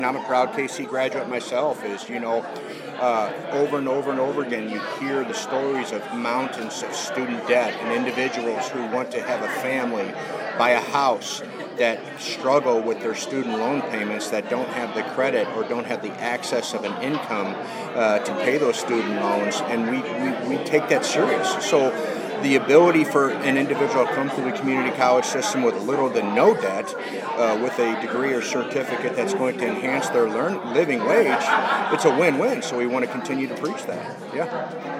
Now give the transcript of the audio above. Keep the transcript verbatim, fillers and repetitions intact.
I'm a proud K C graduate myself. Is you know, uh, over and over and over again, you hear the stories of mountains of student debt and individuals who want to have a family, buy a house, that struggle with their student loan payments, that don't have the credit or don't have the access of an income uh, to pay those student loans, and we, we, we take that serious. So the ability for an individual to come through the community college system with little to no debt, uh, with a degree or certificate that's going to enhance their learn living wage, it's a win-win. So we want to continue to preach that. Yeah.